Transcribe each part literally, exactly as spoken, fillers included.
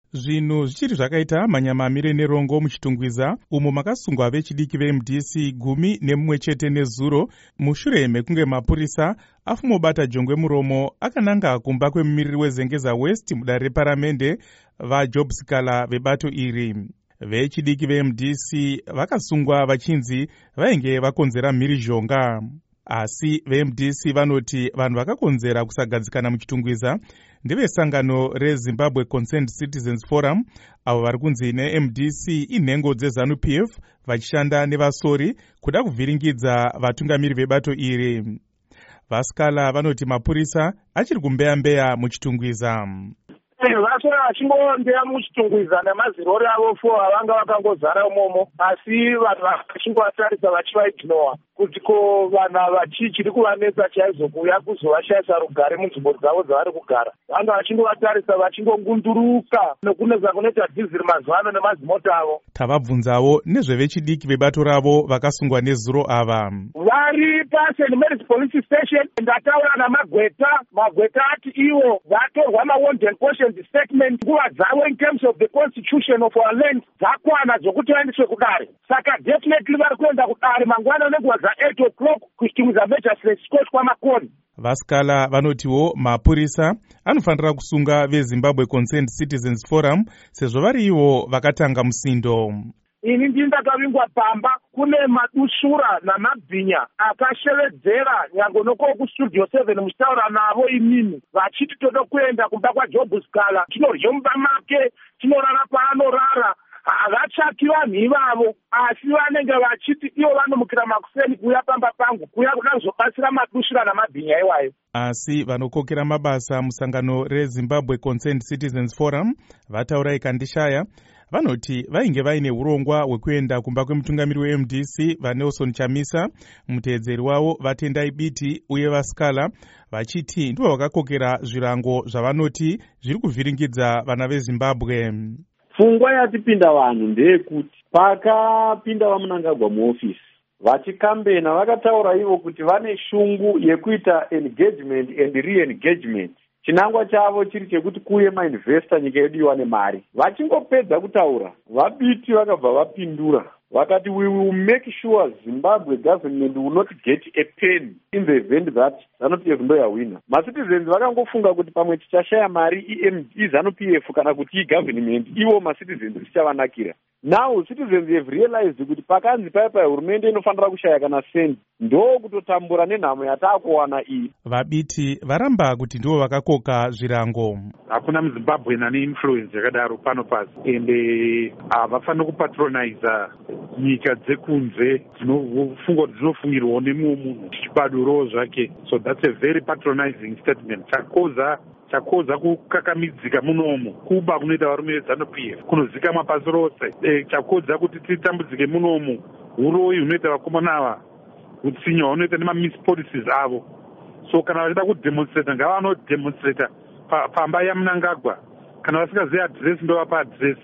Zvinhu zvichiri zvakaita manyamamire nerongo muchitungwiza umo makasungwa vechidiki veM D C gumi nemumwe chete nezuro mushure mekunge mapurisa afumobata jongwe muromo akananga kumba kwemumiriri weZengeza West mudare reparamende vaJob Sikala vebato iri. Vechidiki veM D C vakasungwa vachinzi vainge vakonzera mhirizhonga. Asi veM D C vanoti vanhu vakakonzera kusagadzikana muchitungwiza ndevesangano reZimbabwe Concerned Citizens Forum, avo vari kunzi neM D C inhengo dzeZanu P F vachishanda nevasori kuda kuvhiringidza vatungamiri vebato iri. Vasikala vanoti mapurisa achiri kumbeya-mbeya muchitungwiza. Vasora vachingombeya muchitungwiza nemazirori avo fo avanga vakangozara umomo, asi vanhu vachingovatarisa vachivaignowa kuti ko vanhu vachi chiri kuvanetsa chaizvo kuuya kuzovashayisa rugare munzvimbo dzavo dzavari kugara. Vanhu vachingovatarisa vachingongunduruka nekunetsa kunoita dhiziri mazuva ano nemadzimota avo. Tavabvunzawo nezvevechidiki vebato ravo vakasungwa nezuro ava. Vari paSaint Mary's Police Station, ndataura namagweta, magweta ati ivo vatorwa ma-wanted caution statement nguva dzavo in terms of the constitution of our land dzakwana dzokuti vaendeswe kudare. Saka definitely vari kuenda kudare mangwana nenguva za8 o'clock kuchitungwiza Magistrates Court kwamakoni. Vasikala vanotiwo mapurisa anofanira kusunga veZimbabwe Concerned Citizens Forum sezvo vari ivo vakatanga musindo. Ini ndini ndakavingwa pamba, kune madushura namabhinya akashevedzera nyango noko kustudio seven muchitaura navo imini vachiti toda kuenda kumba kwaJob Sikala tinorye mumba make tinorara paanorara. Havachati vanhu ivavo, asi vanenge vachiti ivo vanomukira makuseni kuuya pamba pangu kuuya kudakuzobatsira madushura namabhinya iwayo. Asi vanokokera mabasa musangano reZimbabwe Concerned Citizens Forum vataura ikandishaya vanoti vainge vaine urongwa hwekuenda kumba kwemutungamiri weM D C vaNelson Chamisa, muteedzeri wavo vaTendai Biti uye Vasikala, vachiti ndivo vakakokera zvirango zvavanoti zviri kuvhiringidza vana veZimbabwe. Pfungwa yatipinda vanhu ndeyekuti pakapinda vaMnangagwa muofisi vachikambena vakataura ivo kuti vane shungu yekuita engagement and re-engagement. Chinangwa chavo chiri chekuti kuuye mainvesta nyika yedu iwane mari. Vachingopedza kutaura vaBiti vakabva vapindura vakati we will make sure Zimbabwe government will not get a pen in the event that Zanu P F ndo yawina. Macitizens vakangofunga kuti pamwe tichashaya mari iZanu P F kana kuti igovernment ivo macitizens tichavanakira. Now citizens have realized kuti pakanzi paipa hurumende inofanira kushaya kana sendi ndo kutotambura nenhamo yataakuwana iyi. VaBiti varamba kuti ndivo vakakoka zvirango. Hakuna muZimbabwe ane influence yakadaro pano pasi ende havafanira kupatroniza nyika dzekunze dzinofungwa dzinofungirwawo nemumwe munhu chibaduro zvake. So that's a very patronizing statement. Chakoza chakoza kukakamidzika munomu kuba kunoita varume veZanu P F kunozikamwa pasi rose. E, chakoza kuti titambudzike munomu uroyi hunoita vakomana ava utsinyo hunoita nemamiss policies avo. So kana vachida kudemonstrata ngavanodemonstrata pamba yaMnangagwa, kana vasingazivi adresi ndovapa adresi.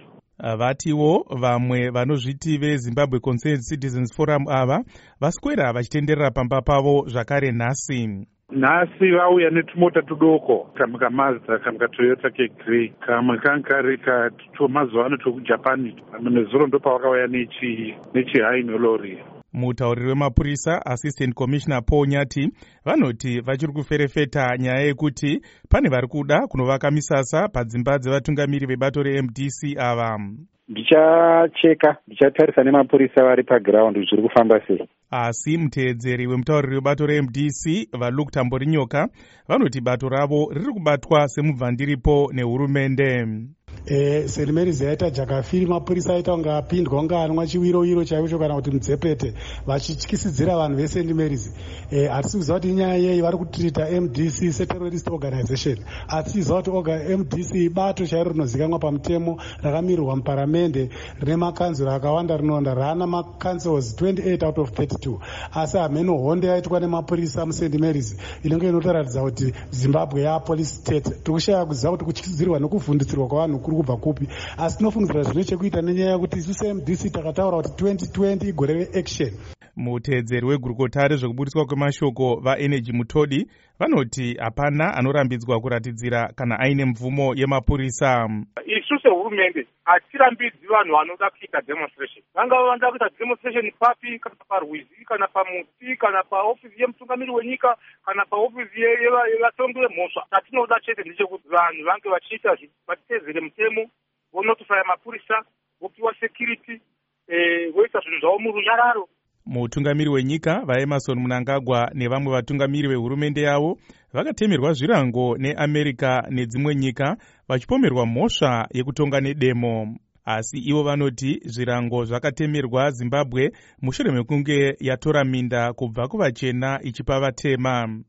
Vatiwo vamwe vanozviti veZimbabwe Concerned Citizens Forum ava vaswera vachitenderera pamba pavo zvakare nhasi. Nhasi vauya netumota tudoko, kamwe kaMazda kamwe kaToyota kegrey kamwe kankarika tumazuva ano twekujapani, pamwe nezuro ndopavakauya nechihaino lori. Mutauriri wemapurisa Assistant Commissioner Paul Nyati vanoti vachiri kuferefeta nyaya yekuti pane vari kuda kunovaka misasa padzimba dzevatungamiri vebato reM D C ava. Ndichacheka, ndichatarisa nemapurisa vari paground zviri kufamba sei. Asi muteedzeri wemutauriri webato reM D C vaLuke Tamborinyoka vanoti bato ravo riri kubatwa semubvandiripo nehurumende. Eh, Saint Mary's yaita jakafiri, mapurisa aita kunga apindwa kunga anwa chiwiro-wiro chaicho kana kuti mudzepete vachityisidzira vanhu veSaint Mary's. Eh, hatisi kuziva kuti inyaya yei vari kutirita M D C seterrorist organization. Hatisiziva kuti M D C bato chairo rinozikamwa pamutemo rakamirirwa muparamende rine makanzuro akawanda rinonda rana macancels twenty-eight out of thirty-two. Asi hameno honde yaitwa nemapurisa muSaint Mary's inenge inotaratidza kuti Zimbabwe yapolice state. Tikushaya kuziva kuti kutyisidzirwa nekuvhunditsirwa kwavanhu kuri kubva kupi. Asi tinofungidzira zvine chekuita nenyaya yekuti isu seM D C takataura kuti twenty twenty igore reaction. Muteedzeri wegurukota rezvekubudiswa kwemashoko vaenergy Mutodi vanoti hapana anorambidzwa kuratidzira kana aine mvumo yemapurisa. Isu sehurumende hatirambidzi vanhu vanoda kuita demonstration. Vangava vanoda kuita demonstration papi, kana parwizi, kana pamuti, kana paofisi yemutungamiri wenyika, kana paofisi yevatongi vemhosva. Chatinoda chete ndechekuti vanhu vange vachiita vatiteedzere mutemo, vonotifaya mapurisa, vopiwa security, voisa zvinhu zvavo murunyararo. Mutungamiri wenyika vaEmmerson Mnangagwa nevamwe vatungamiri vehurumende yavo vakatemerwa zvirango neAmerica nedzimwe nyika vachipomerwa mhosva yekutonga nedemo. Asi ivo vanoti zvirango zvakatemerwa Zimbabwe mushure mekunge yatora minda kubva kuvachena ichipa vatema.